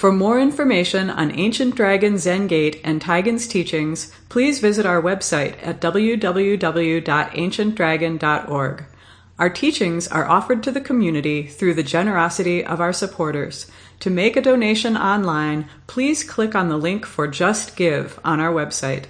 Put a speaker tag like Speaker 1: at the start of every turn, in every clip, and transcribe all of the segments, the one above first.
Speaker 1: For more information on Ancient Dragon Zen Gate and Taigen's teachings, please visit our website at www.ancientdragon.org. Our teachings are offered to the community through the generosity of our supporters. To make a donation online, please click on the link for Just Give on our website.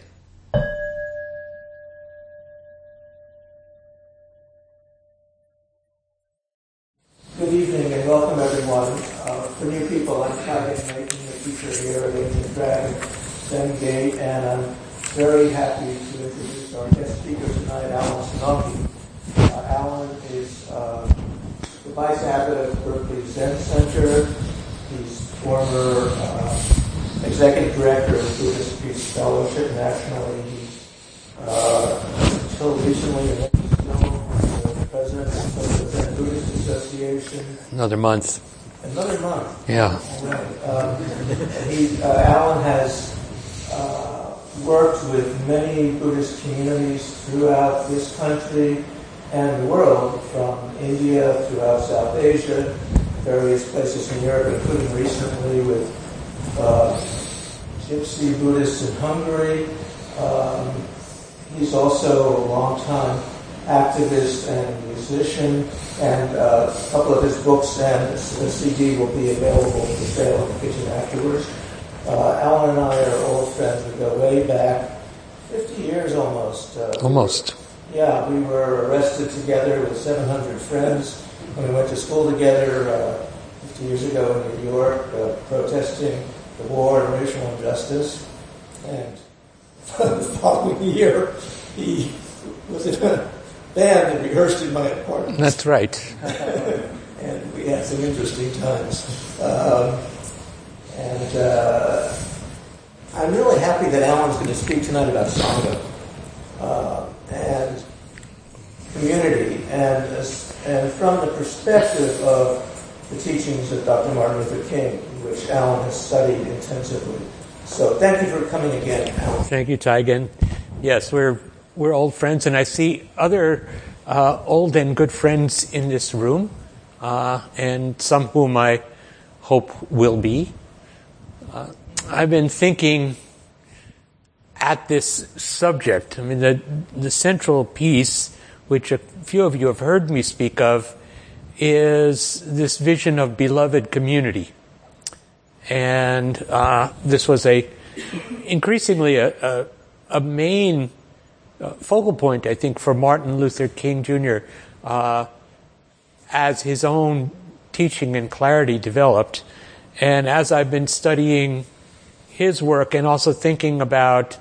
Speaker 2: Good evening and welcome everyone. For new people, I'm Taigen, making the teacher here at Ancient Dragon Zen Gate, and I'm very happy to introduce our guest speaker tonight, Alan Senauke. Alan is the Vice Abbot of Berkeley Zen Center. He's former Executive Director of the Buddhist Peace Fellowship nationally. He's until recently the President of the Zen Buddhist Association.
Speaker 3: Another month.
Speaker 2: All
Speaker 3: Yeah.
Speaker 2: right. Alan has worked with many Buddhist communities throughout this country and the world, from India throughout South Asia, various places in Europe, including recently with Gypsy Buddhists in Hungary. He's also a long-time activist and musician, and a couple of his books and a CD will be available for sale in the kitchen afterwards. Alan and I are old friends. We go way back, 50 years almost.
Speaker 3: Almost.
Speaker 2: Yeah, we were arrested together with 700 friends when we went to school together 50 years ago in New York, protesting the war and racial injustice. And the following year, he was in a band and rehearsed in my apartment.
Speaker 3: That's right.
Speaker 2: And we had some interesting times. I'm really happy that Alan's going to speak tonight about Sangha and community, and from the perspective of the teachings of Dr. Martin Luther King, which Alan has studied intensively. So thank you for coming again, Alan.
Speaker 3: Thank you, Taigen. Yes, we're old friends, and I see other old and good friends in this room, and some whom I hope will be. I've been thinking at this subject. I mean, the central piece, which a few of you have heard me speak of, is this vision of beloved community. And this was increasingly a main focal point, I think, for Martin Luther King Jr. As his own teaching and clarity developed. And as I've been studying his work and also thinking about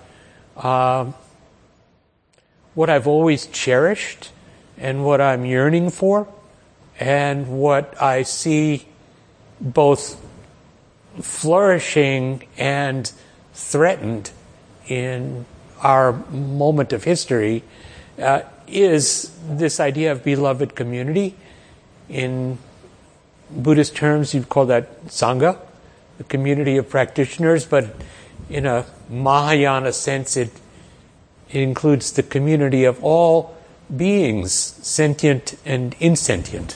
Speaker 3: what I've always cherished and what I'm yearning for and what I see both flourishing and threatened in our moment of history, is this idea of beloved community. In Buddhist terms, you'd call that Sangha, the community of practitioners, but in a Mahayana sense, it includes the community of all beings, sentient and insentient.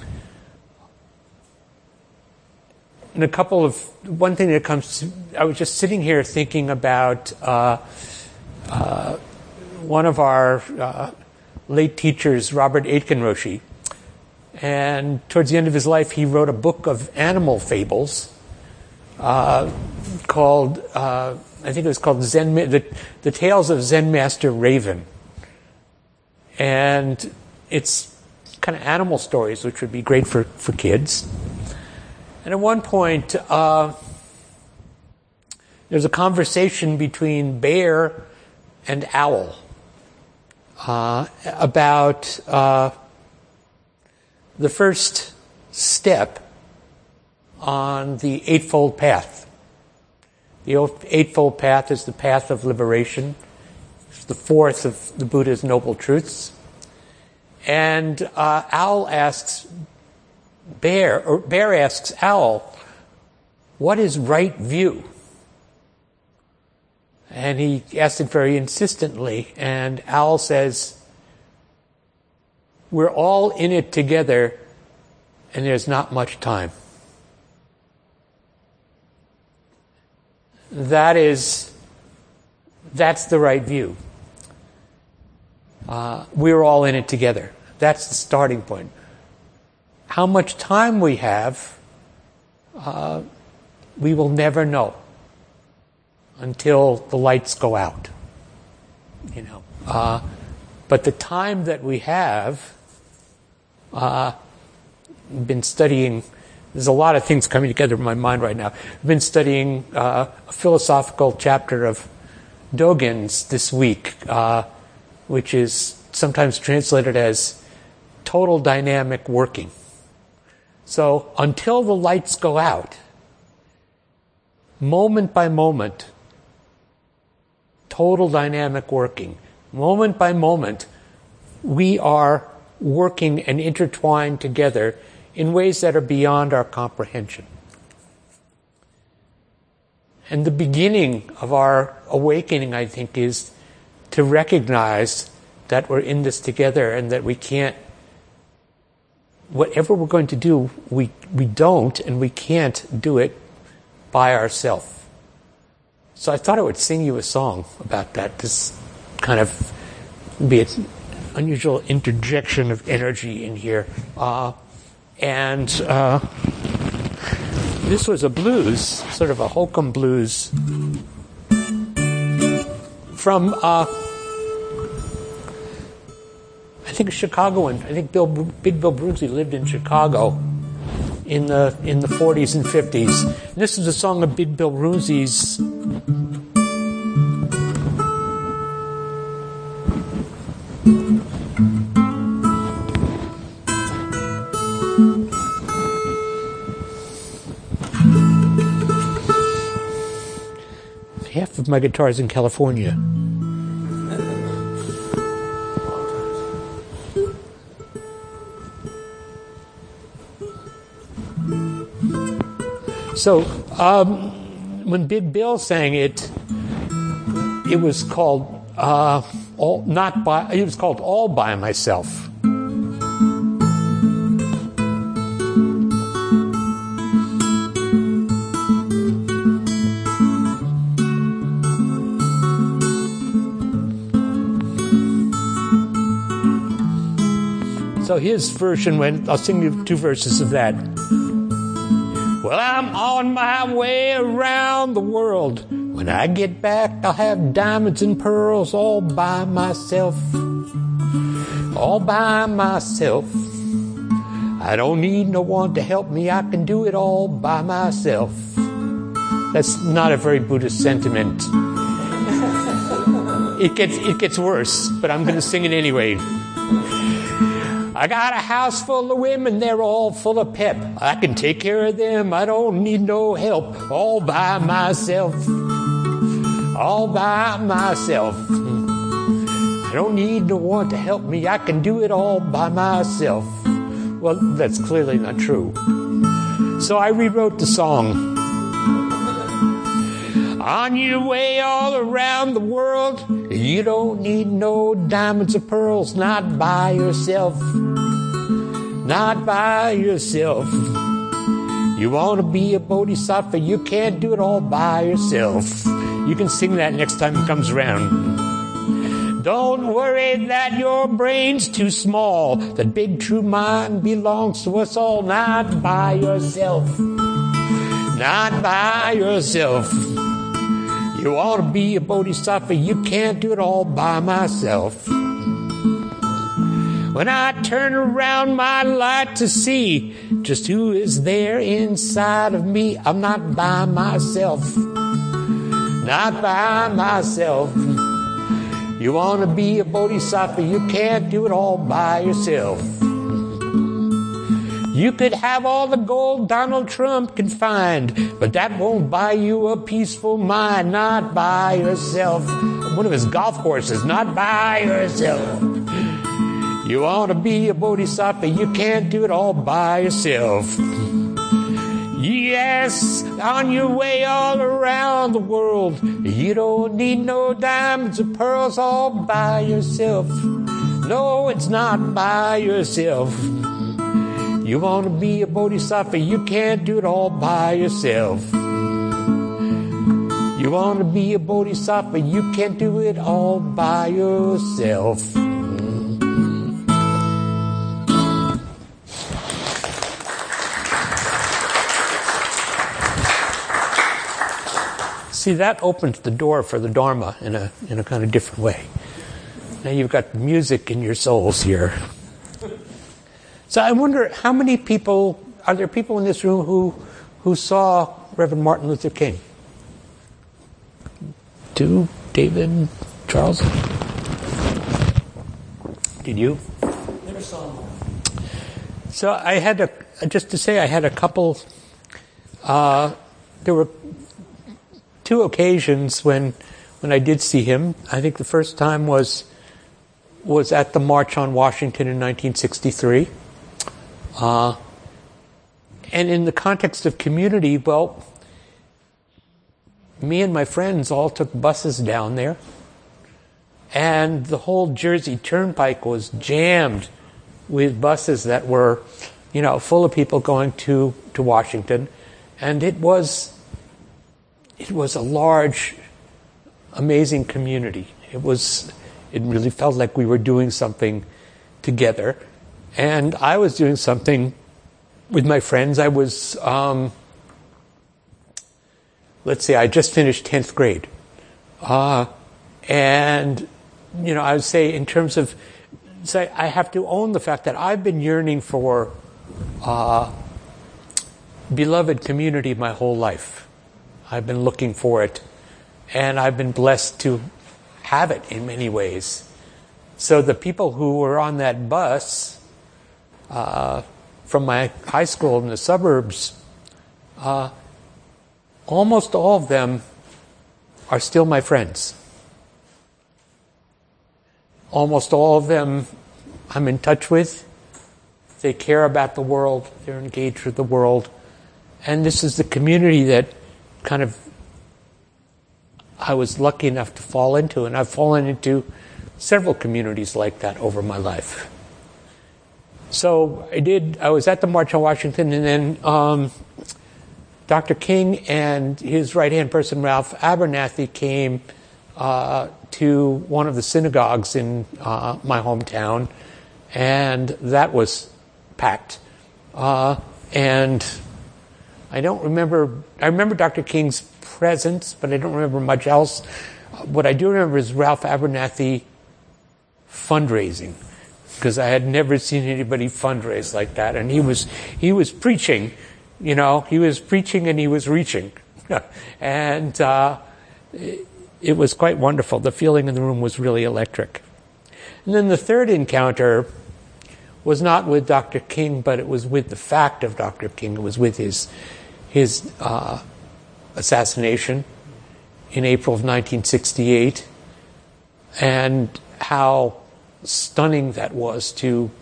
Speaker 3: And one thing that comes to, I was just sitting here thinking about one of our late teachers, Robert Aitken Roshi. And towards the end of his life, he wrote a book of animal fables called, I think it was called The Tales of Zen Master Raven. And it's kind of animal stories, which would be great for kids. And at one point, there's a conversation between bear and owl about the first step on the Eightfold Path. The Eightfold Path is the path of liberation. It's the fourth of the Buddha's Noble Truths. And Owl asks Bear, or Bear asks Owl, what is right view? And he asks it very insistently, and Owl says, we're all in it together, and there's not much time. that's the right view. We're all in it together. That's the starting point. How much time we have, we will never know until the lights go out. But the time that we have, been studying. There's a lot of things coming together in my mind right now. I've been studying a philosophical chapter of Dogen's this week, which is sometimes translated as total dynamic working. So until the lights go out, moment by moment, total dynamic working, moment by moment, we are working and intertwined together in ways that are beyond our comprehension. And the beginning of our awakening, I think, is to recognize that we're in this together and that we can't, whatever we're going to do, we don't and we can't do it by ourselves. So I thought I would sing you a song about that. This kind of be an unusual interjection of energy in here. This was a blues, sort of a hokum blues from, I think a Chicagoan. I think Big Bill Broonzy lived in Chicago in the 40s and 50s. And this is a song of Big Bill Broonzy's. Half of my guitar is in California. So, when Big Bill sang it, it was called All by Myself. So his version went, I'll sing you 2 verses of that. Well, I'm on my way around the world. When I get back, I'll have diamonds and pearls all by myself. All by myself. I don't need no one to help me. I can do it all by myself. That's not a very Buddhist sentiment. It gets worse, but I'm going to sing it anyway. I got a house full of women, they're all full of pep. I can take care of them, I don't need no help. All by myself. All by myself. I don't need no one to help me, I can do it all by myself. Well, that's clearly not true. So I rewrote the song. On your way all around the world, you don't need no diamonds or pearls, not by yourself. Not by yourself. You want to be a bodhisattva, you can't do it all by yourself. You can sing that next time it comes around. Don't worry that your brain's too small. That big true mind belongs to us all, not by yourself. Not by yourself. You ought to be a bodhisattva, you can't do it all by myself. When I turn around my light to see just who is there inside of me, I'm not by myself. Not by myself. You want to be a bodhisattva, you can't do it all by yourself. You could have all the gold Donald Trump can find, but that won't buy you a peaceful mind, not by yourself. One of his golf courses, not by yourself. You want to be a bodhisattva, you can't do it all by yourself. Yes, on your way all around the world, you don't need no diamonds or pearls all by yourself. No, it's not by yourself. You want to be a bodhisattva, you can't do it all by yourself. You want to be a bodhisattva, you can't do it all by yourself. See, that opens the door for the Dharma in a kind of different way. Now you've got music in your souls here. So I wonder how many people, are there people in this room who saw Reverend Martin Luther King? 2, David, Charles? Did you?
Speaker 2: Never saw him.
Speaker 3: So I had a couple, there were 2 occasions when I did see him. I think the first time was at the March on Washington in 1963. And in the context of community, well, me and my friends all took buses down there, and the whole Jersey Turnpike was jammed with buses that were, full of people going to Washington, and it was a large, amazing community. It really felt like we were doing something together, and I was doing something with my friends. I was, I just finished 10th grade. And, I would say in terms of, I have to own the fact that I've been yearning for beloved community my whole life. I've been looking for it, and I've been blessed to have it in many ways. So the people who were on that bus from my high school in the suburbs, almost all of them are still my friends. Almost all of them I'm in touch with. They care about the world. They're engaged with the world. And this is the community that kind of I was lucky enough to fall into. And I've fallen into several communities like that over my life. So I was at the March on Washington, and then Dr. King and his right-hand person, Ralph Abernathy, came to one of the synagogues in my hometown, and that was packed. And I remember Dr. King's presence, but I don't remember much else. What I do remember is Ralph Abernathy fundraising, because I had never seen anybody fundraise like that. And he was preaching, he was preaching and he was reaching. And it was quite wonderful. The feeling in the room was really electric. And then the third encounter was not with Dr. King, but it was with the fact of Dr. King. It was with his assassination in April of 1968, and how stunning that was to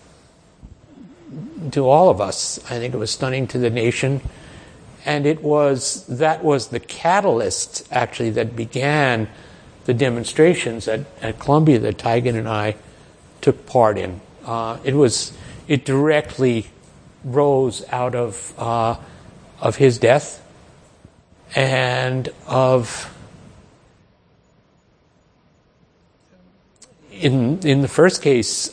Speaker 3: all of us. I think it was stunning to the nation, and that was the catalyst actually that began the demonstrations at Columbia that Taigen and I took part in. It directly rose out of his death and in the first case,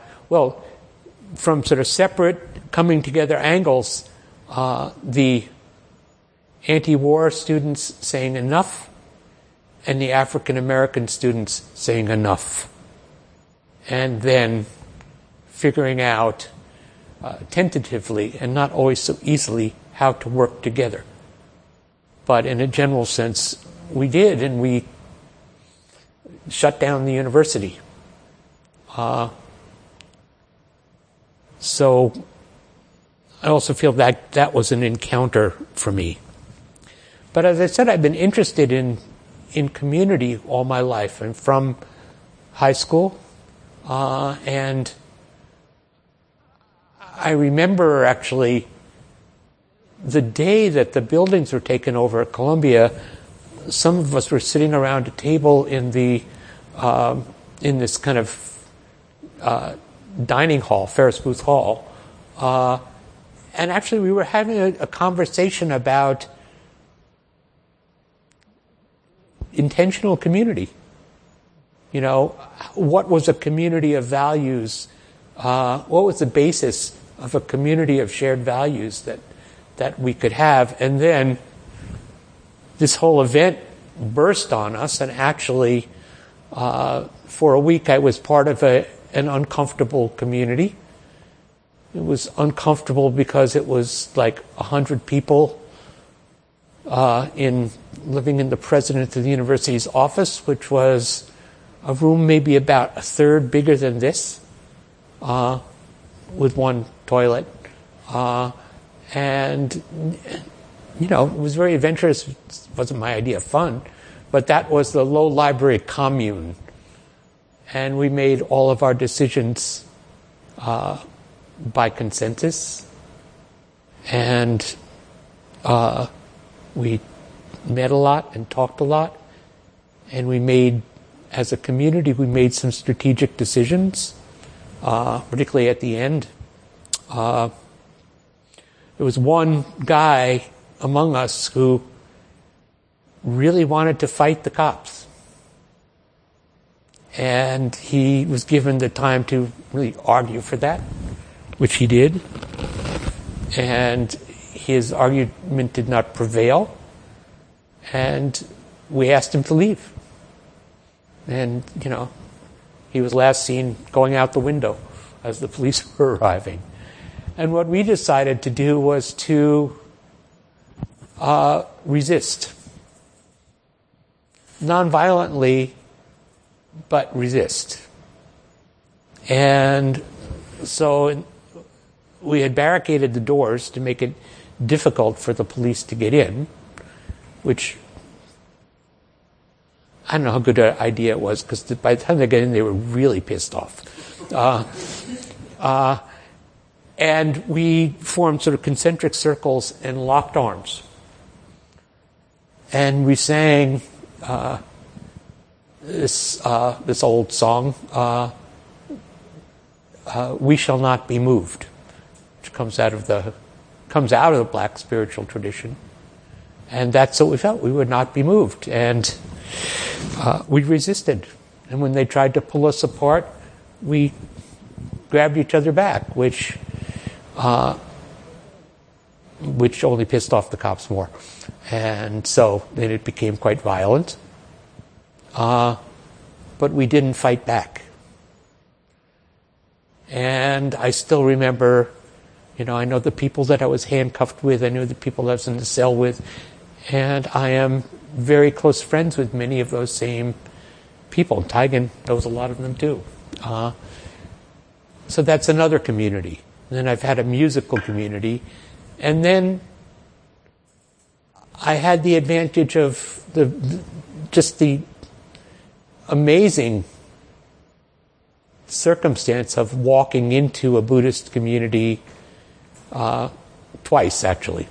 Speaker 3: from sort of separate coming together angles, the anti-war students saying enough, and the African American students saying enough, and then figuring out tentatively and not always so easily how to work together. But in a general sense, we did, and we shut down the university. So I also feel that was an encounter for me. But as I said, I've been interested in community all my life, and from high school, and I remember actually the day that the buildings were taken over at Columbia. Some of us were sitting around a table in this kind of dining hall, Ferris Booth Hall, and actually we were having a conversation about intentional community. You know, what was a community of values? What was the basis of a community of shared values that we could have? And then this whole event burst on us, and actually, for a week I was part of an uncomfortable community. It was uncomfortable because it was like 100 people living in the president of the university's office, which was a room maybe about a third bigger than this, with one toilet. And, you know, it was very adventurous. It wasn't my idea of fun, but that was the low library commune. And we made all of our decisions by consensus. And we met a lot and talked a lot. And we made, as a community, we made some strategic decisions, particularly at the end. There was one guy among us who really wanted to fight the cops. And he was given the time to really argue for that, which he did. And his argument did not prevail. And we asked him to leave. And, you know, he was last seen going out the window as the police were arriving. And what we decided to do was to resist. Non-violently, but resist. And so we had barricaded the doors to make it difficult for the police to get in, which I don't know how good an idea it was, because by the time they got in, they were really pissed off. And we formed sort of concentric circles and locked arms. And we sang this old song, "We Shall Not Be Moved," which comes out of the black spiritual tradition. And that's what we felt. We would not be moved. And we resisted. And when they tried to pull us apart, we grabbed each other back, which only pissed off the cops more. And so then it became quite violent. But we didn't fight back. And I still remember, you know, I know the people that I was handcuffed with. I knew the people I was in the cell with. And I am very close friends with many of those same people. Taigen knows a lot of them too. So that's another community. And then I've had a musical community. And then I had the advantage of the amazing circumstance of walking into a Buddhist community twice, actually.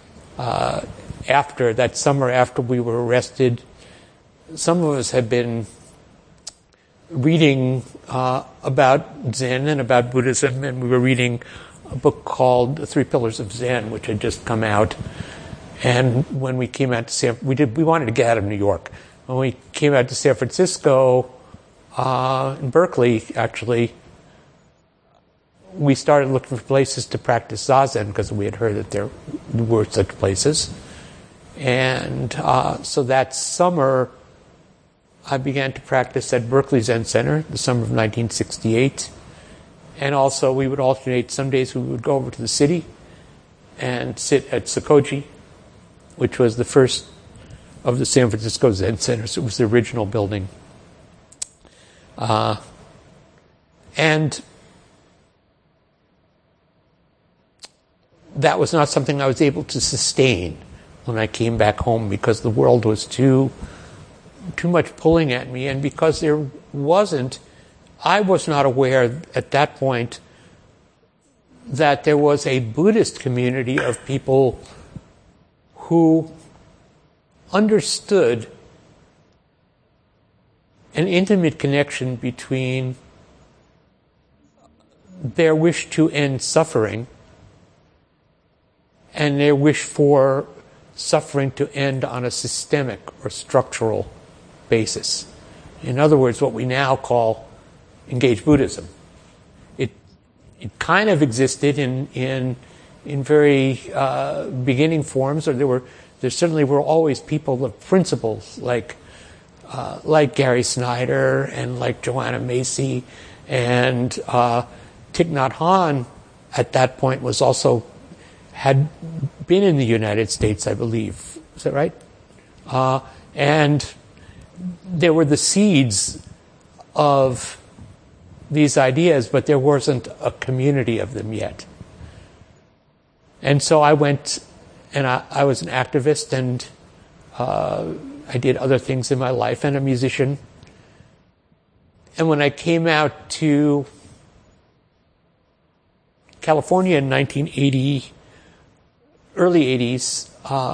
Speaker 3: After that summer, after we were arrested, some of us had been reading about Zen and about Buddhism, and we were reading a book called The Three Pillars of Zen, which had just come out. And when we came out to we wanted to get out of New York. When we came out to San Francisco, in Berkeley, actually, we started looking for places to practice Zazen because we had heard that there were such places. And so that summer, I began to practice at Berkeley Zen Center, the summer of 1968. And also, we would alternate. Some days we would go over to the city and sit at Sokoji, which was the first of the San Francisco Zen Centers. It was the original building. And that was not something I was able to sustain when I came back home, because the world was too much pulling at me, and because I was not aware at that point that there was a Buddhist community of people who understood an intimate connection between their wish to end suffering and their wish for suffering to end on a systemic or structural basis. In other words, what we now call engaged Buddhism. It kind of existed in very beginning forms, or there certainly were always people of principles like Gary Snyder and like Joanna Macy, and Thich Nhat Hanh at that point had been in the United States, I believe. Is that right? And there were the seeds of these ideas, but there wasn't a community of them yet. And so I went, and I was an activist, and I did other things in my life, and a musician. And when I came out to California in 1980, early 80s,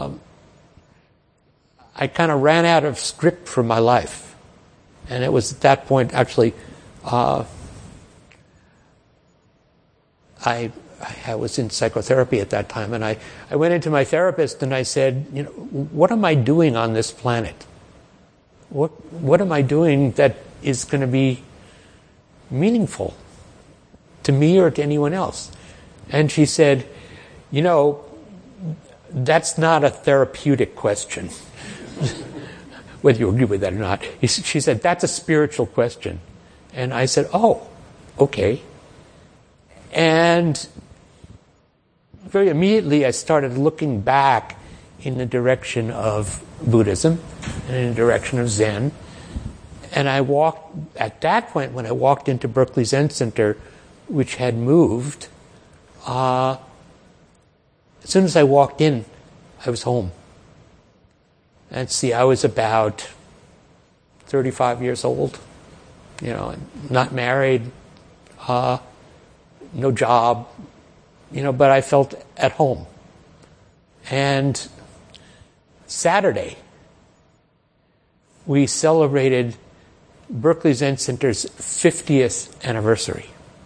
Speaker 3: I kind of ran out of script for my life. And it was at that point, actually, I was in psychotherapy at that time, and I went into my therapist and I said, what am I doing on this planet? What am I doing that is going to be meaningful to me or to anyone else? And she said, that's not a therapeutic question, whether you agree with that or not. She said, that's a spiritual question. And I said, oh, okay. And very immediately I started looking back in the direction of Buddhism and in the direction of Zen. And at that point, when I walked into Berkeley Zen Center, which had moved, as soon as I walked in, I was home. And see, I was about 35 years old, not married, no job, but I felt at home. And Saturday, we celebrated Berkeley Zen Center's 50th anniversary.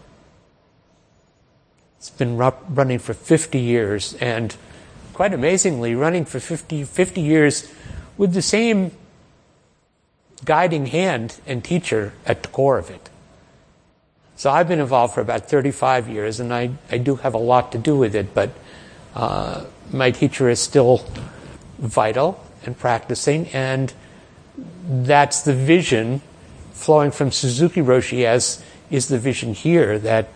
Speaker 3: It's been running for 50 years, and quite amazingly, running for 50 years with the same guiding hand and teacher at the core of it. So I've been involved for about 35 years, and I do have a lot to do with it, but my teacher is still vital and practicing, and that's the vision flowing from Suzuki Roshi, as is the vision here, that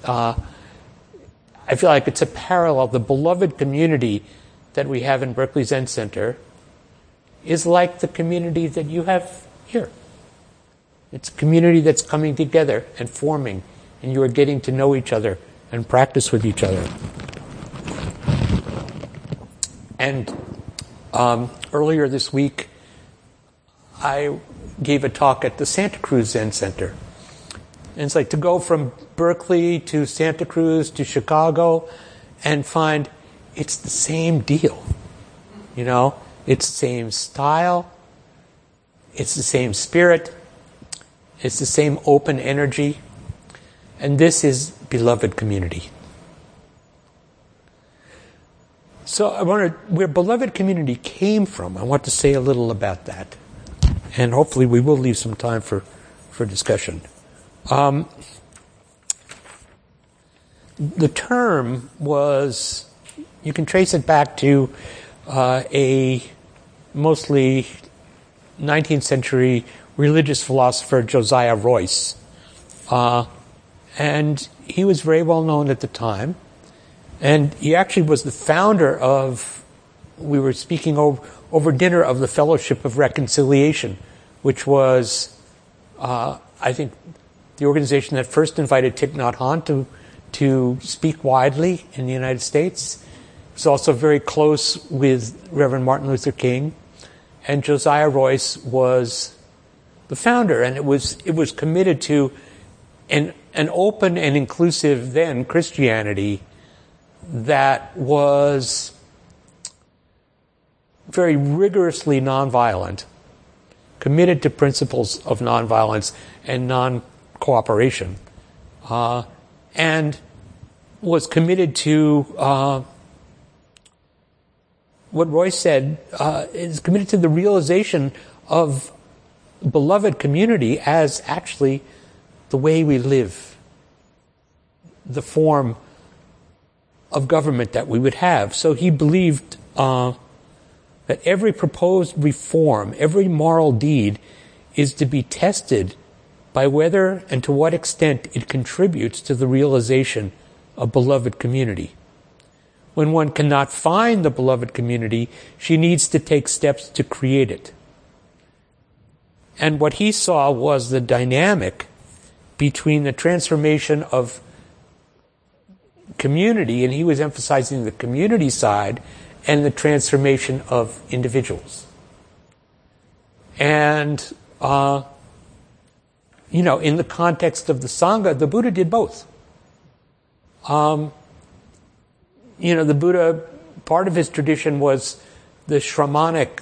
Speaker 3: I feel like it's a parallel. The beloved community that we have in Berkeley Zen Center is like the community that you have here. It's a community that's coming together and forming, and you are getting to know each other and practice with each other. And earlier this week, I gave a talk at the Santa Cruz Zen Center. And it's like to go from Berkeley to Santa Cruz to Chicago and find it's the same deal. It's the same style. It's the same spirit. It's the same open energy. And this is beloved community. So where beloved community came from, I want to say a little about that. And hopefully we will leave some time for discussion. The term was, you can trace it back to a mostly 19th century religious philosopher, Josiah Royce. And he was very well known at the time. And he actually was the founder of, we were speaking over dinner, of the Fellowship of Reconciliation, which was, I think, the organization that first invited Thich Nhat Hanh to speak widely in the United States. He was also very close with Reverend Martin Luther King. And Josiah Royce was the founder, and it was committed to an open and inclusive then Christianity that was very rigorously nonviolent, committed to principles of nonviolence and non-cooperation, and was committed to what Royce said, is committed to the realization of beloved community as actually the way we live, the form of government that we would have. So he believed that every proposed reform, every moral deed is to be tested by whether and to what extent it contributes to the realization of beloved community. When one cannot find the beloved community, she needs to take steps to create it. And what he saw was the dynamic between the transformation of community, and he was emphasizing the community side, and the transformation of individuals. And, in the context of the Sangha, the Buddha did both. The Buddha, part of his tradition was the shramanic,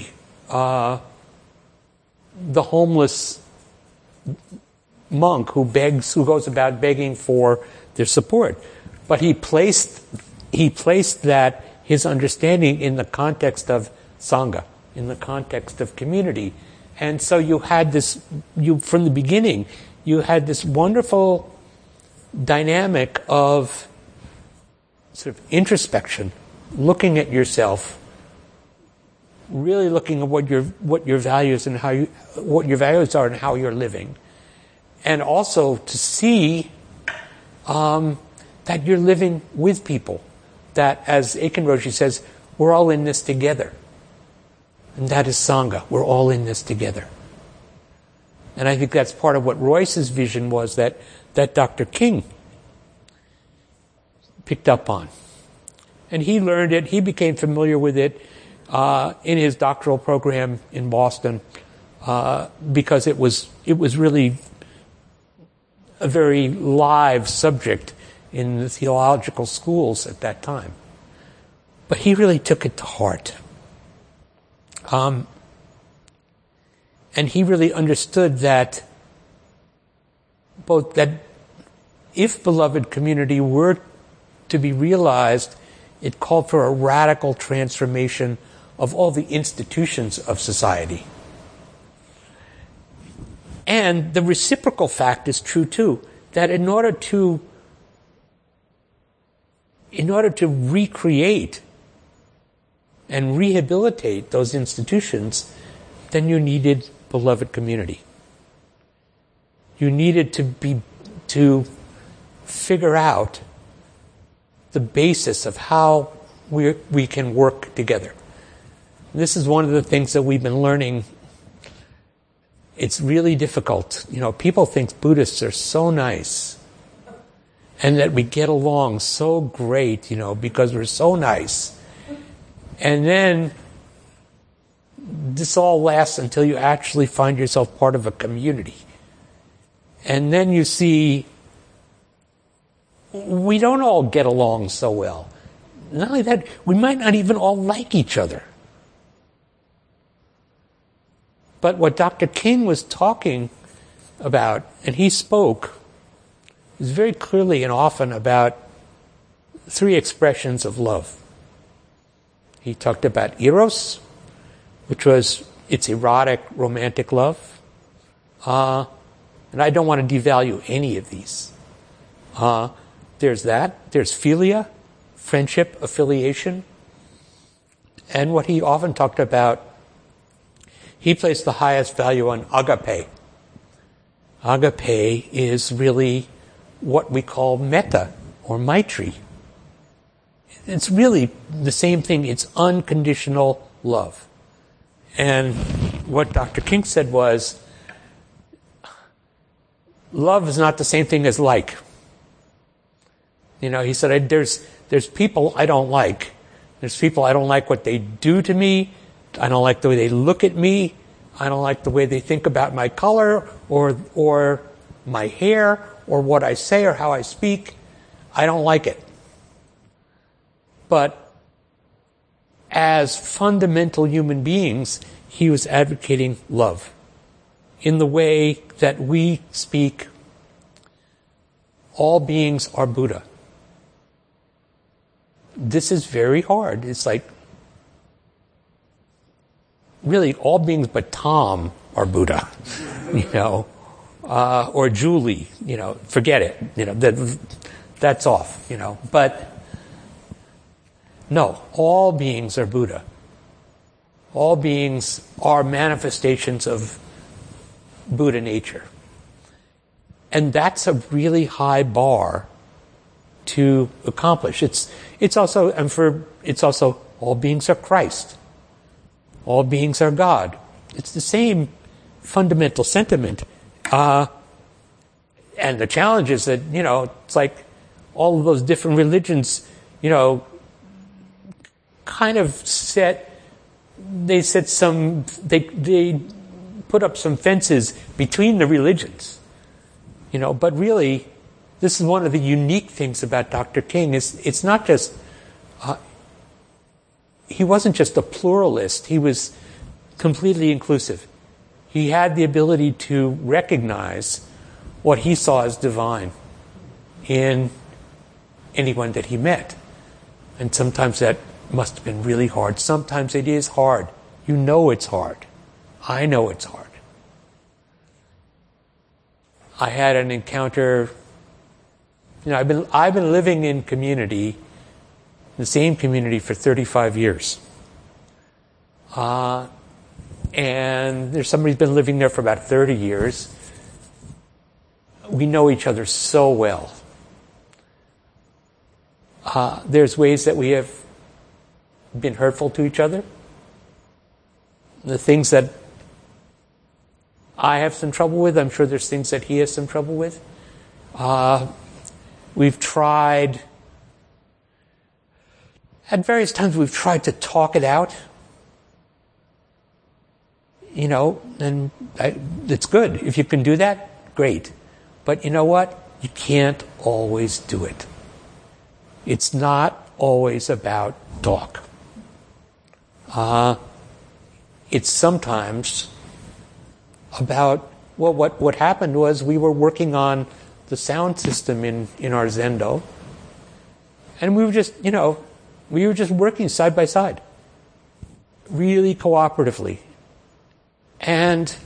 Speaker 3: the homeless monk who goes about begging for their support. But he placed that, his understanding, in the context of Sangha, in the context of community. And so you had from the beginning, you had this wonderful dynamic of sort of introspection, looking at yourself, really looking at what your values and what your values are and how you're living. And also to see that you're living with people. That, as Eiken Roshi says, we're all in this together. And that is Sangha. We're all in this together. And I think that's part of what Royce's vision was that Dr. King picked up on. And he learned it. He became familiar with it in his doctoral program in Boston because it was really a very live subject in the theological schools at that time. But he really took it to heart. And he really understood that if beloved community were to be realized, it called for a radical transformation of all the institutions of society. And the reciprocal fact is true too, that in order to recreate and rehabilitate those institutions, then you needed beloved community. You needed to figure out the basis of how we can work together. This is one of the things that we've been learning. It's really difficult. People think Buddhists are so nice and that we get along so great, because we're so nice. And then this all lasts until you actually find yourself part of a community. And then you see we don't all get along so well. Not only that, we might not even all like each other. But what Dr. King was talking about, and he spoke, is very clearly and often about three expressions of love. He talked about eros, which was it's erotic, romantic love. And I don't want to devalue any of these. There's that. There's philia, friendship, affiliation. And what he often talked about, he placed the highest value on agape. Agape is really what we call metta or maitri. It's really the same thing. It's unconditional love. And what Dr. King said was, love is not the same thing as like. He said, there's people I don't like. There's people I don't like what they do to me. I don't like the way they look at me. I don't like the way they think about my color or my hair or what I say or how I speak. I don't like it. But as fundamental human beings, he was advocating love in the way that we speak, all beings are Buddha. This is very hard. It's like, really, all beings but Tom are Buddha, or Julie, forget it, that's off, But no, all beings are Buddha. All beings are manifestations of Buddha nature. And that's a really high bar to accomplish. It's also all beings are Christ. All beings are God. It's the same fundamental sentiment. And the challenge is that, it's like all of those different religions, kind of they put up some fences between the religions, but really, this is one of the unique things about Dr. King is it's not just, he wasn't just a pluralist, he was completely inclusive. He had the ability to recognize what he saw as divine in anyone that he met. And sometimes that must have been really hard. Sometimes it is hard. It's hard. I know it's hard. I had an encounter. I've been living in the same community for 35 years. And there's somebody who's been living there for about 30 years. We know each other so well. There's ways that we have been hurtful to each other. The things that I have some trouble with, I'm sure there's things that he has some trouble with. We've tried, at various times we've tried to talk it out. And it's good. If you can do that, great. But you know what? You can't always do it. It's not always about talk. It's sometimes about, what happened was we were working on the sound system in our Zendo, and we were just working side by side, really cooperatively. And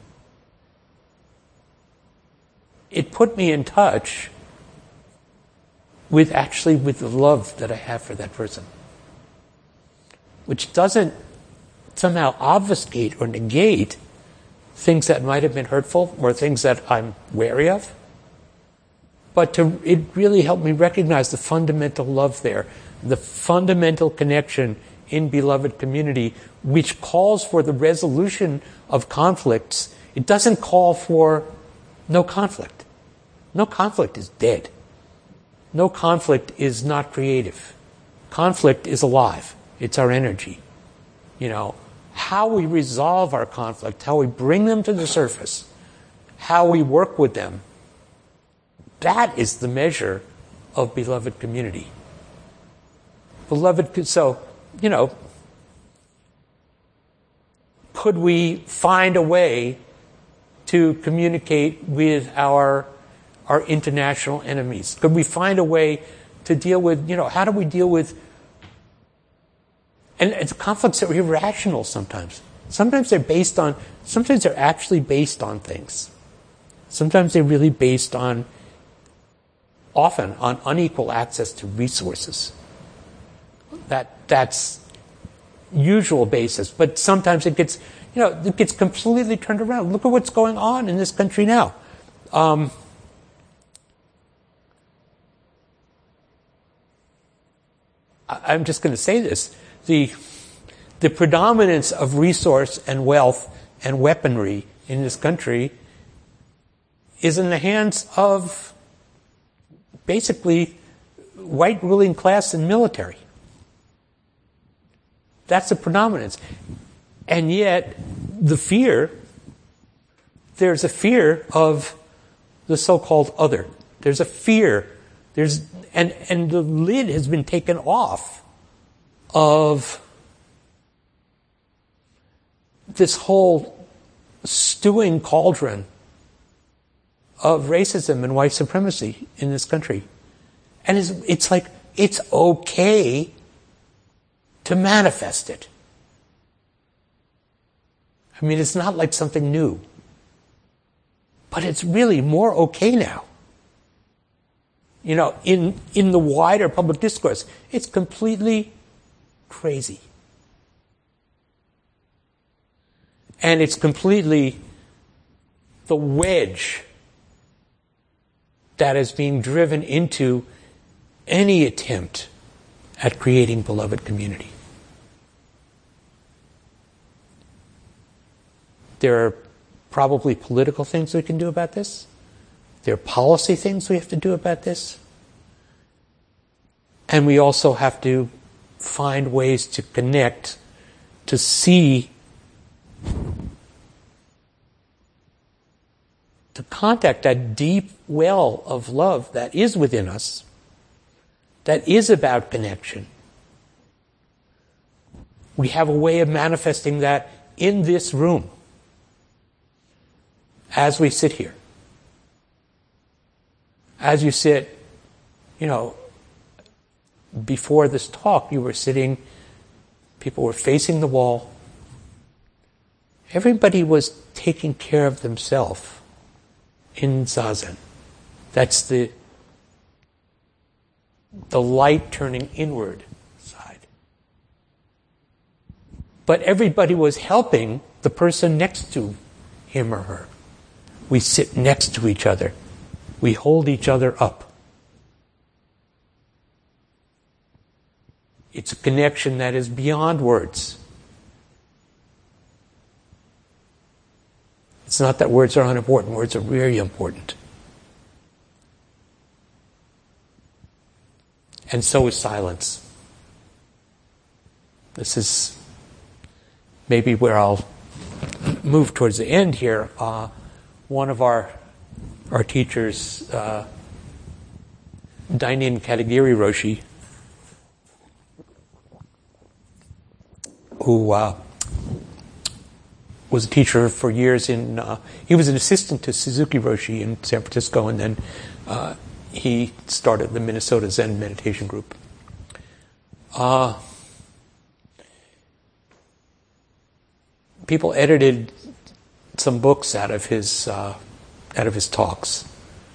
Speaker 3: it put me in touch with the love that I have for that person, which doesn't somehow obfuscate or negate things that might have been hurtful or things that I'm wary of. But it really helped me recognize the fundamental love there, the fundamental connection in beloved community, which calls for the resolution of conflicts. It doesn't call for no conflict. No conflict is dead. No conflict is not creative. Conflict is alive. It's our energy. How we resolve our conflict, how we bring them to the surface, how we work with them, that is the measure of beloved community. Could we find a way to communicate with our international enemies? Could we find a way to deal with, how do we deal with, and it's conflicts that are irrational sometimes. Sometimes they're actually based on things. Sometimes they're really based often on unequal access to resources. That's usual basis, but sometimes it gets completely turned around. Look at what's going on in this country now. I'm just going to say this. The predominance of resource and wealth and weaponry in this country is in the hands of basically white ruling class and military. That's the predominance. And yet, there's a fear of the so-called other. There's a fear. And the lid has been taken off of this whole stewing cauldron of racism and white supremacy in this country. And it's like, it's okay to manifest it. I mean, it's not like something new. But it's really more okay now. You know, in the wider public discourse, it's completely crazy. And it's completely the wedge that is being driven into any attempt at creating beloved community. There are probably political things we can do about this. There are policy things we have to do about this. And we also have to find ways to connect, to see, to contact that deep well of love that is within us, that is about connection. We have a way of manifesting that in this room as we sit here. As you sit, you know, before this talk, you were sitting, people were facing the wall. Everybody was taking care of themselves in Zazen. That's the light turning inward side. But everybody was helping the person next to him or her. We sit next to each other. We hold each other up. It's a connection that is beyond words. It's not that words are unimportant. Words are very important. And so is silence. This is maybe where I'll move towards the end here. One of our teachers, Dainin Katagiri Roshi, who was a teacher for years he was an assistant to Suzuki Roshi in San Francisco, and then he started the Minnesota Zen Meditation Group. People edited some books out of his talks,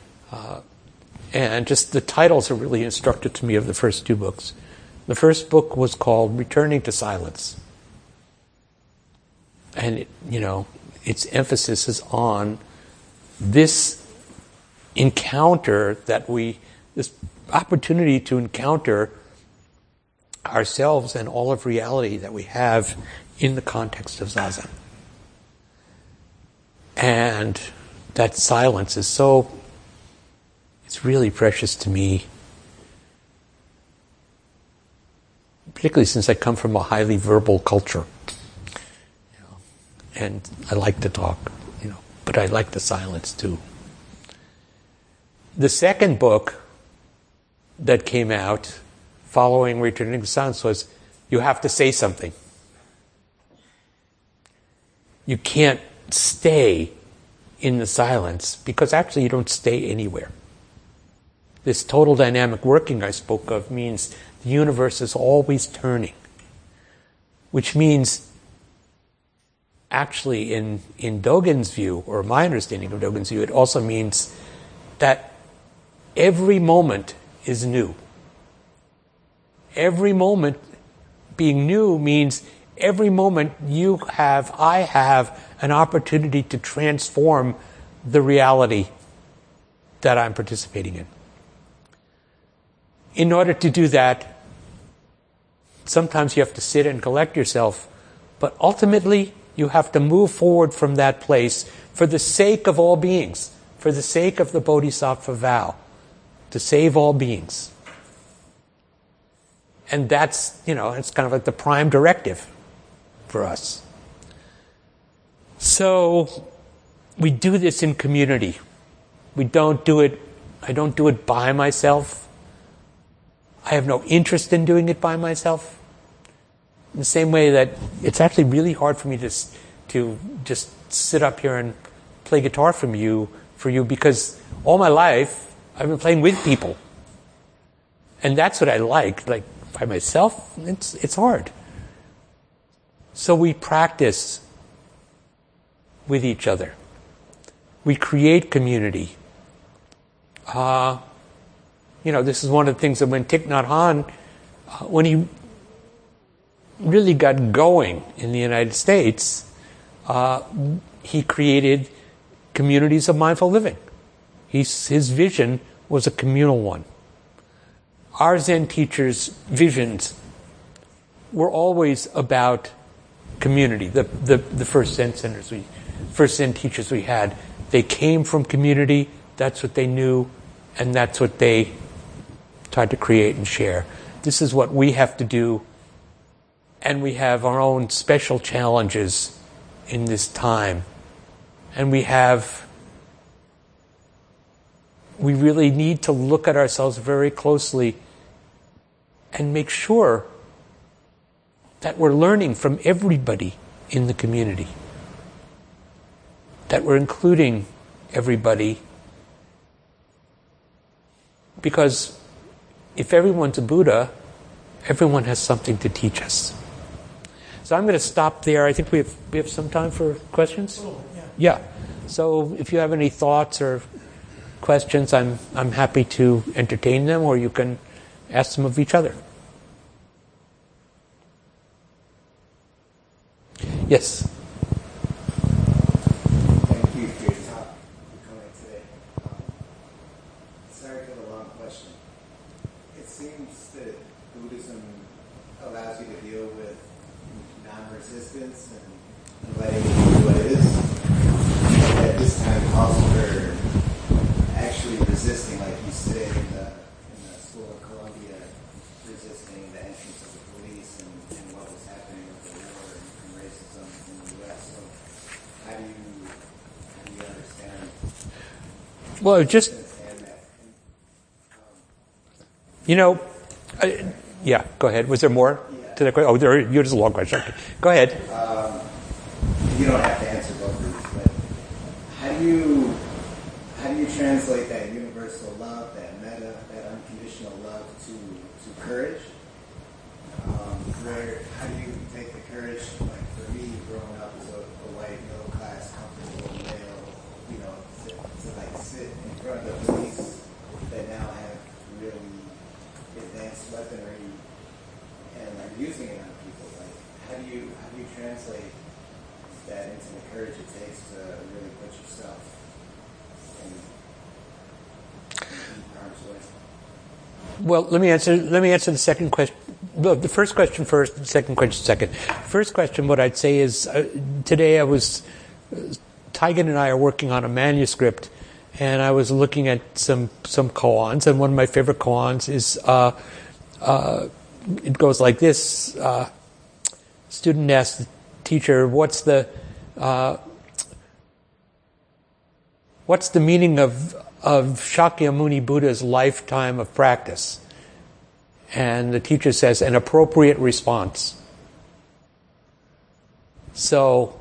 Speaker 3: and just the titles are really instructive to me of the first two books. The first book was called Returning to Silence, and its emphasis is on this encounter this opportunity to encounter ourselves and all of reality that we have in the context of Zazen. And that silence is it's really precious to me, particularly since I come from a highly verbal culture. And I like to talk, but I like the silence too. The second book that came out following Returning to Silence was You Have to Say Something. You can't stay in the silence because actually you don't stay anywhere. This total dynamic working I spoke of means the universe is always turning, which means actually in Dogen's view, or my understanding of Dogen's view, it also means that every moment is new. Every moment being new means every moment I have an opportunity to transform the reality that I'm participating in. In order to do that, sometimes you have to sit and collect yourself, but ultimately you have to move forward from that place for the sake of all beings, for the sake of the Bodhisattva vow, to save all beings. And that's, it's kind of like the prime directive for us. So we do this in community. I don't do it by myself. I have no interest in doing it by myself. In the same way that it's actually really hard for me to just sit up here and play guitar for you because all my life I've been playing with people. And that's what I like. Like by myself, it's hard. So we practice with each other. We create community. This is one of the things that when Thich Nhat Hanh, when he really got going in the United States, he created communities of mindful living. His vision was a communal one. Our Zen teachers' visions were always about community. The first Zen centers, first Zen teachers we had, they came from community. That's what they knew, and that's what they tried to create and share. This is what we have to do, and we have our own special challenges in this time. And we really need to look at ourselves very closely and make sure that we're learning from everybody in the community, that we're including everybody. Because if everyone's a Buddha, everyone has something to teach us. So I'm going to stop there. I think we have some time for questions. Yeah. So if you have any thoughts or questions, I'm happy to entertain them, or you can ask them of each other. Yes.
Speaker 4: Thank you for your talk, for coming today. Sorry for the long question. It seems that Buddhism allows you to deal with non-resistance and letting it be what it is. At this time calls for actually resisting, like you say in the School of Columbia, resisting the entrance of the police and what was happening with the war and racism in the U.S. So how do you understand?
Speaker 3: Well, just yeah. Go ahead. Was there more to that question? Oh, yours is a long question. Okay. Go ahead.
Speaker 4: You don't have to answer both of these, but how do you translate that universal love, that metta, that unconditional love to courage? How do you take the courage, like for me, growing up as a white, middle-class, comfortable male, to like sit in front of the police that now have really advanced weaponry and are using it on people? Like, how do you translate that into the courage it takes to really put yourself in harm's way?
Speaker 3: Well, let me answer the second question. The first question first, the second question second. First question, what I'd say is, today Taigen and I are working on a manuscript, and I was looking at some koans, and one of my favorite koans is, it goes like this. Student asks the teacher, what's the meaning of Shakyamuni Buddha's lifetime of practice? And the teacher says, an appropriate response. So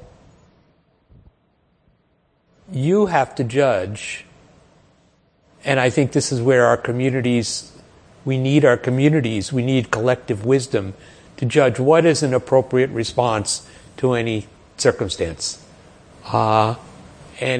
Speaker 3: you have to judge, and I think this is where we need collective wisdom to judge what is an appropriate response to any circumstance. And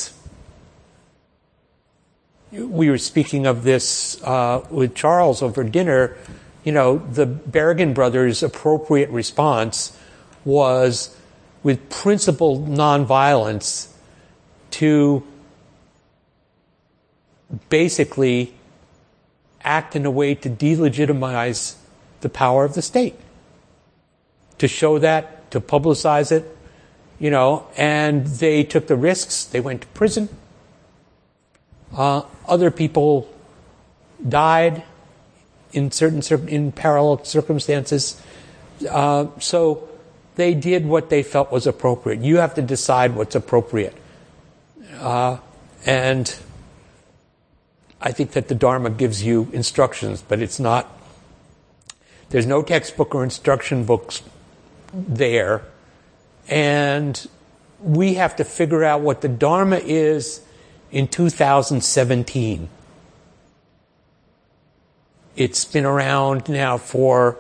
Speaker 3: we were speaking of this with Charles over dinner. The Berrigan brothers' appropriate response was, with principled nonviolence, to basically act in a way to delegitimize the power of the state, to show that, to publicize it, and they took the risks. They went to prison. Other people died in parallel circumstances. So they did what they felt was appropriate. You have to decide what's appropriate. And I think that the Dharma gives you instructions, but there's no textbook or instruction books there. And we have to figure out what the Dharma is in 2017. It's been around now for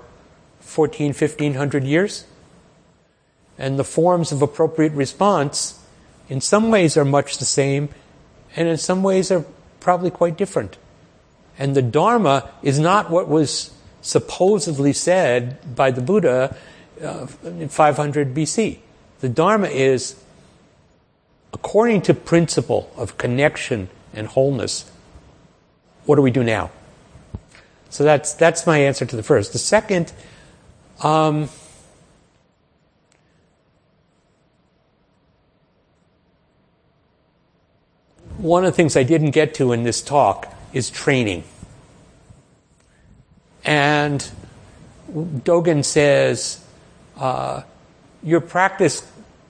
Speaker 3: 1,500 years. And the forms of appropriate response in some ways are much the same, and in some ways are probably quite different. And the Dharma is not what was supposedly said by the Buddha in 500 BC. The Dharma is, according to principle of connection and wholeness, what do we do now? So that's my answer to the first. The second, one of the things I didn't get to in this talk is training. And Dogen says, your practice,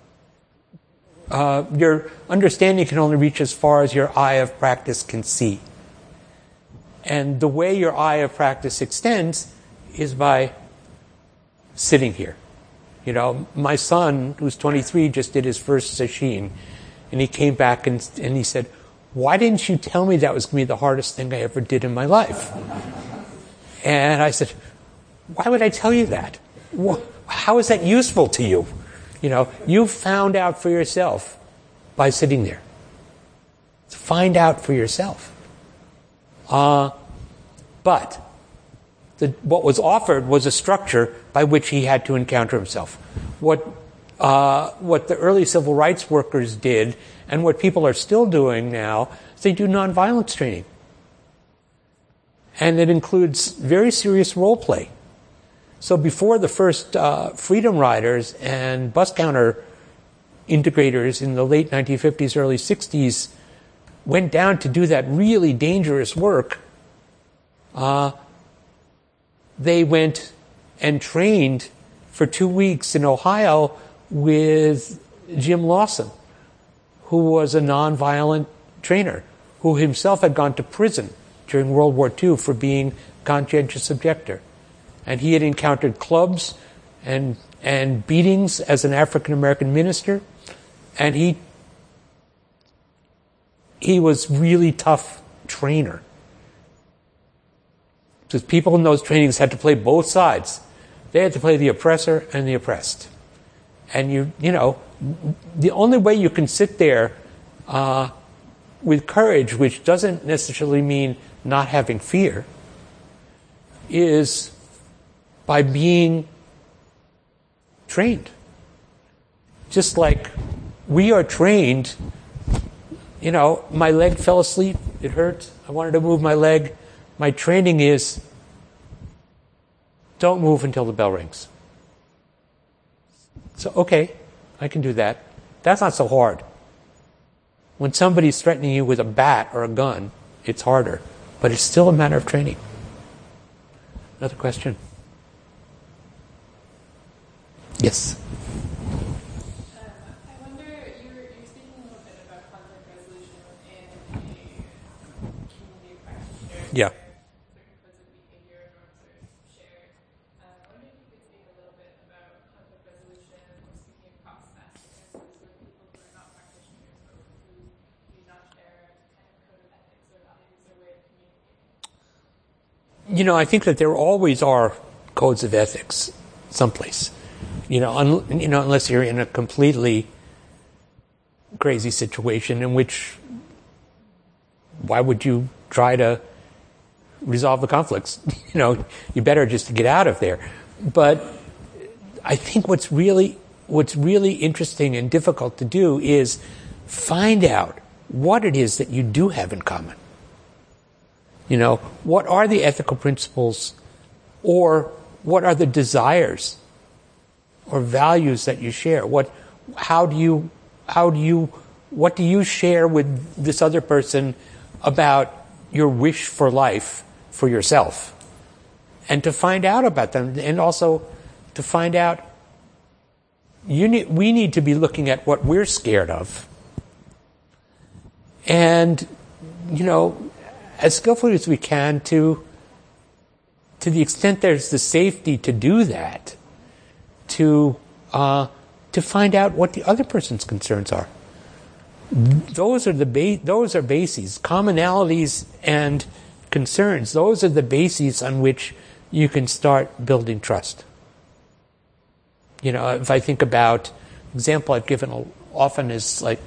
Speaker 3: your understanding can only reach as far as your eye of practice can see. And the way your eye of practice extends is by sitting here. You know, my son, who's 23, just did his first sesshin, and he came back and he said, "Why didn't you tell me that was going to be the hardest thing I ever did in my life?" And I said, "Why would I tell you that? How is that useful to you? You know, you found out for yourself by sitting there. Find out for yourself." But what was offered was a structure by which he had to encounter himself. What the early civil rights workers did, and what people are still doing now, is they do nonviolence training. And it includes very serious role play. So before the first freedom riders and bus counter integrators in the late 1950s, early 60s went down to do that really dangerous work, they went and trained for 2 weeks in Ohio with Jim Lawson, who was a nonviolent trainer, who himself had gone to prison during World War II for being conscientious objector. And he had encountered clubs and beatings as an African-American minister, and he was really tough trainer. Because people in those trainings had to play both sides. They had to play the oppressor and the oppressed. And you know, the only way you can sit there with courage, which doesn't necessarily mean not having fear, is by being trained. Just like we are trained, you know, my leg fell asleep, it hurt, I wanted to move my leg. My training is, don't move until the bell rings. So, okay, I can do that. That's not so hard. When somebody's threatening you with a bat or a gun, it's harder. But it's still a matter of training. Another question? Yes?
Speaker 5: I wonder, you're speaking a little bit about conflict resolution within a community practice.
Speaker 3: Yeah.
Speaker 5: Certain codes of behavior or norms are shared. I wonder if you could speak a little bit about conflict resolution, or speaking across that differences with people who are not practitioners or who do not share kind of code of ethics or values or way of communicating.
Speaker 3: You know, I think that there always are codes of ethics someplace. You know, unless you're in a completely crazy situation, in which, why would you try to resolve the conflicts? You know, you better just get out of there. But I think what's really interesting and difficult to do is find out what it is that you do have in common. You know, what are the ethical principles, or what are the desires or values that you share? What do you share with this other person about your wish for life for yourself? And to find out about them, and also to find out, we need to be looking at what we're scared of. And, you know, as skillfully as we can, to the extent there's the safety to do that, to find out what the other person's concerns are. Those are bases, commonalities and concerns. Those are the bases on which you can start building trust. You know, if I think about example I've given often is like,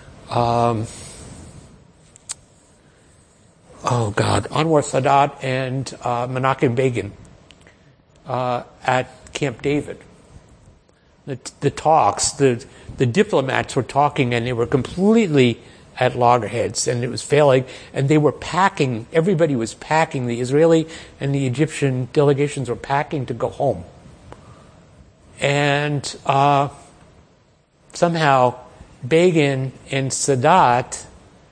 Speaker 3: Anwar Sadat and Menachem Begin at Camp David. The talks, the diplomats were talking, and they were completely at loggerheads, and it was failing, and they were packing, everybody was packing, the Israeli and the Egyptian delegations were packing to go home. And somehow Begin and Sadat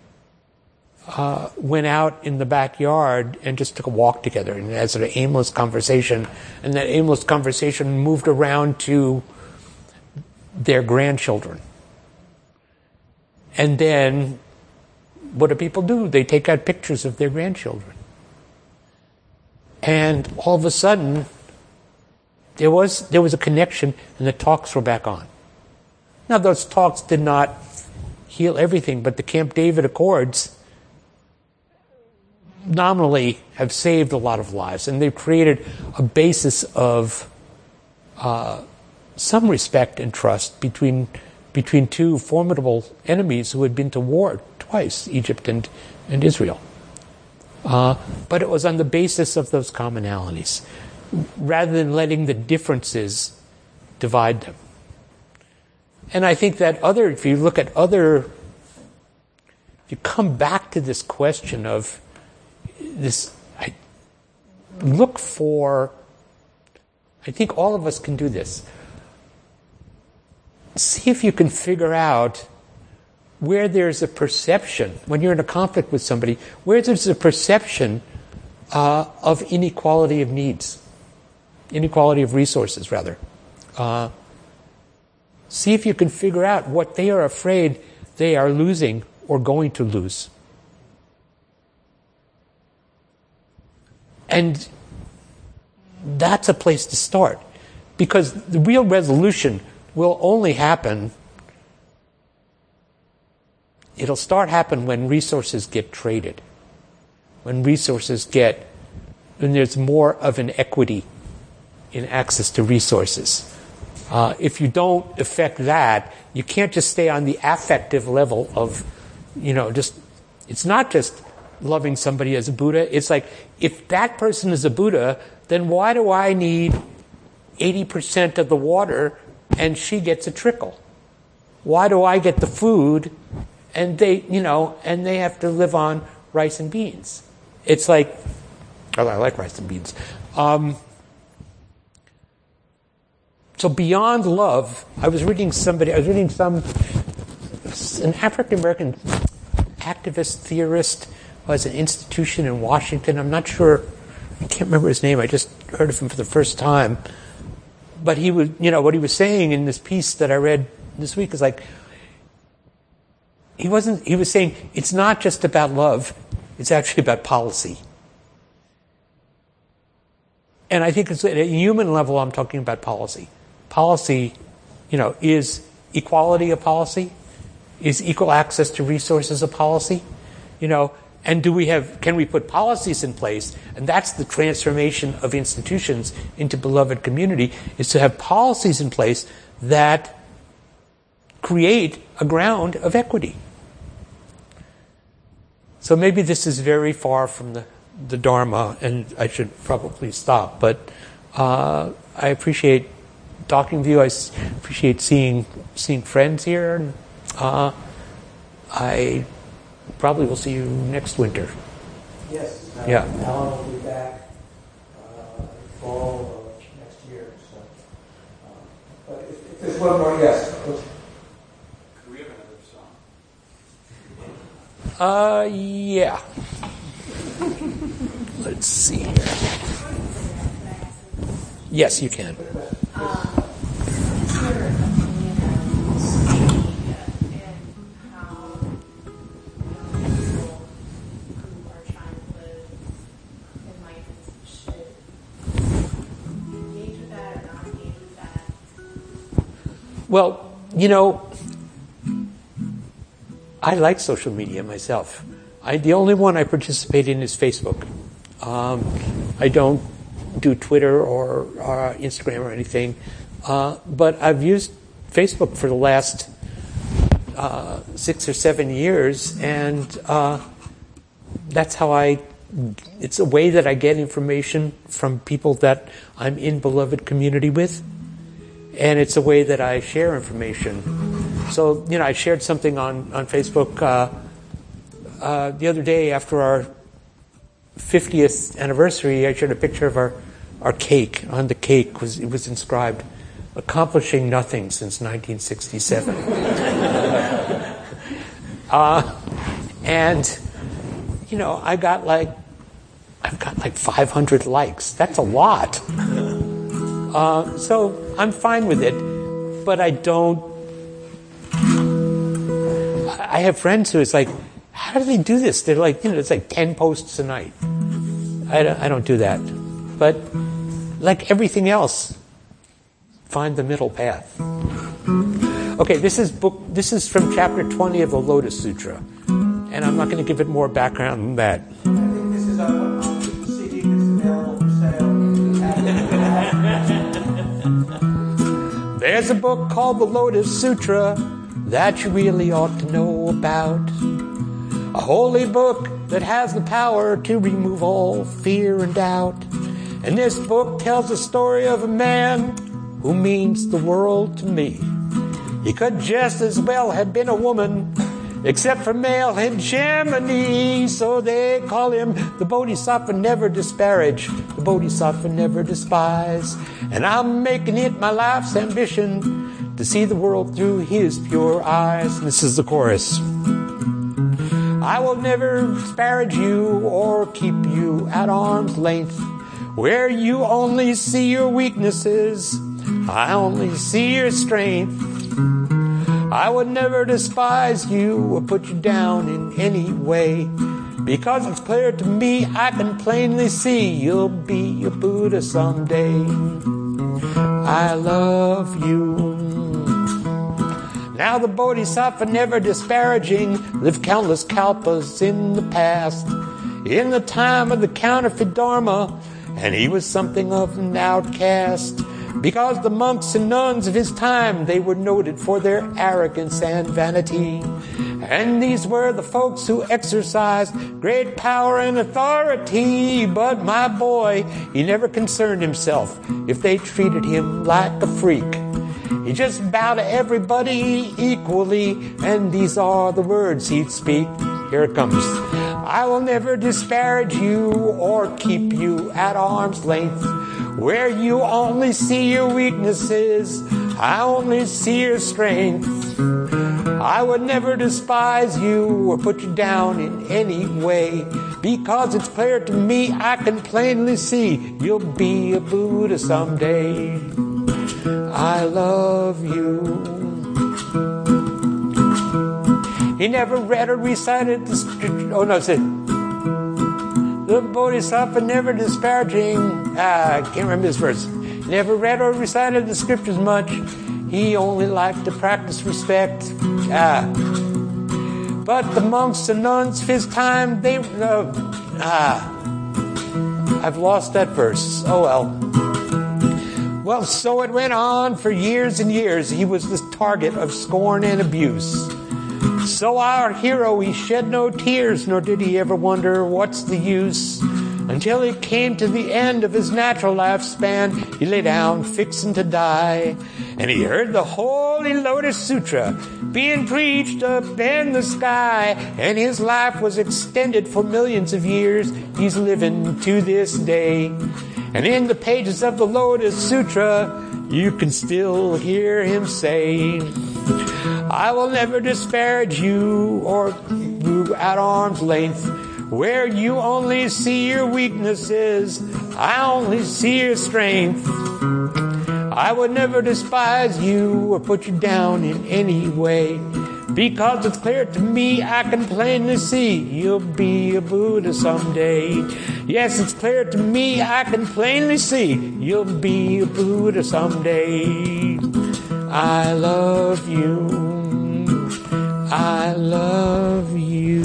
Speaker 3: went out in the backyard and just took a walk together, and had sort of aimless conversation, and that aimless conversation moved around to their grandchildren. And then, what do people do? They take out pictures of their grandchildren. And all of a sudden, there was a connection, and the talks were back on. Now, those talks did not heal everything, but the Camp David Accords nominally have saved a lot of lives, and they've created a basis of some respect and trust between two formidable enemies who had been to war twice, Egypt and Israel. But it was on the basis of those commonalities, rather than letting the differences divide them. And I think that if you come back to this question of this, I think all of us can do this. See if you can figure out where there's a perception, when you're in a conflict with somebody, where there's a perception of inequality of needs, inequality of resources, rather. See if you can figure out what they are afraid they are losing or going to lose. And that's a place to start, because the real resolution will only happen, it'll start happen when resources get traded, when there's more of an equity in access to resources. If you don't affect that, you can't just stay on the affective level of, it's not just loving somebody as a Buddha. It's like, if that person is a Buddha, then why do I need 80% of the water and she gets a trickle? Why do I get the food and they have to live on rice and beans? It's like, I like rice and beans. So beyond love, I was reading an African-American activist theorist who has an institution in Washington. I'm not sure, I can't remember his name. I just heard of him for the first time. But he was, what he was saying in this piece that I read this week is like, he was saying it's not just about love, it's actually about policy. And I think it's at a human level, I'm talking about policy. Policy, is equality a policy? Is equal access to resources a policy? And can we put policies in place? And that's the transformation of institutions into beloved community, is to have policies in place that create a ground of equity. So maybe this is very far from the Dharma, and I should probably stop. But I appreciate talking to you. I appreciate seeing friends here. And I probably will see you next winter.
Speaker 2: Yes.
Speaker 3: Yeah.
Speaker 2: Alan will be back fall of next year. So, but if there's one more, yes.
Speaker 6: Could we have another song?
Speaker 3: Yeah. Let's see here. Yes, you can. Well, I like social media myself. The only one I participate in is Facebook. I don't do Twitter or Instagram or anything. But I've used Facebook for the last 6 or 7 years, and that's how it's a way that I get information from people that I'm in beloved community with, and it's a way that I share information. So, I shared something on Facebook the other day after our 50th anniversary. I shared a picture of our cake. On the cake it was inscribed, "Accomplishing nothing since 1967." And I've got like 500 likes. That's a lot. So I'm fine with it, but I have friends who it's like, how do they do this? They're like, it's like 10 posts a night. I don't do that. But like everything else, find the middle path. Okay, this is from chapter 20 of the Lotus Sutra. And I'm not going to give it more background than that.
Speaker 2: I think this is on the CD that's available for sale.
Speaker 3: There's a book called the Lotus Sutra that you really ought to know about. A holy book that has the power to remove all fear and doubt. And this book tells the story of a man who means the world to me. He could just as well have been a woman, except for male hegemony. So they call him the Bodhisattva never disparage, the Bodhisattva never despise. And I'm making it my life's ambition to see the world through his pure eyes. And this is the chorus. I will never disparage you or keep you at arm's length, where you only see your weaknesses, I only see your strength. I would never despise you or put you down in any way, because it's clear to me, I can plainly see you'll be a Buddha someday. I love you. Now the Bodhisattva never disparaging lived countless kalpas in the past, in the time of the counterfeit Dharma, and he was something of an outcast. Because the monks and nuns of his time, they were noted for their arrogance and vanity. And these were the folks who exercised great power and authority. But my boy, he never concerned himself if they treated him like a freak. He just bowed to everybody equally, and these are the words he'd speak. Here it comes. I will never disparage you or keep you at arm's length, where you only see your weaknesses, I only see your strength. I would never despise you or put you down in any way, because it's clear to me, I can plainly see you'll be a Buddha someday. I love you. He never read or recited the scripture. Oh no, it said the Bodhisattva never disparaging. I can't remember this verse. Never read or recited the scriptures much. He only liked to practice respect. But the monks and nuns of his time, they I've lost that verse. Oh well. Well, so it went on for years and years. He was the target of scorn and abuse. So our hero, he shed no tears, nor did he ever wonder what's the use. Until he came to the end of his natural lifespan, he lay down fixing to die. And he heard the Holy Lotus Sutra being preached up in the sky. And his life was extended for millions of years. He's living to this day. And in the pages of the Lotus Sutra, you can still hear him say, I will never disparage you or keep you at arm's length, where you only see your weaknesses, I only see your strength. I would never despise you or put you down in any way, because it's clear to me, I can plainly see you'll be a Buddha someday. Yes, it's clear to me, I can plainly see you'll be a Buddha someday. I love you. I love you.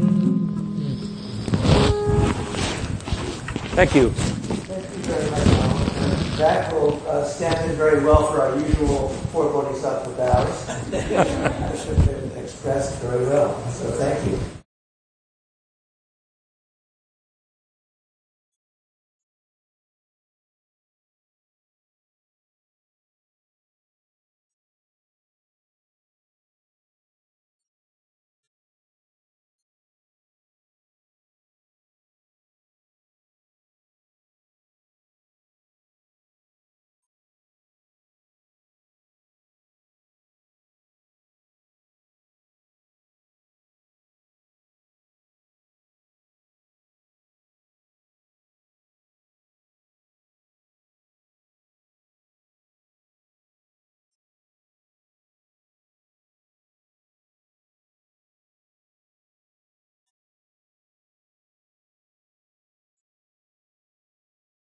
Speaker 3: Thank you.
Speaker 2: Thank you very much. That will stand in very well for our usual four Bodhisattva bows. I should say the next very well. So thank you.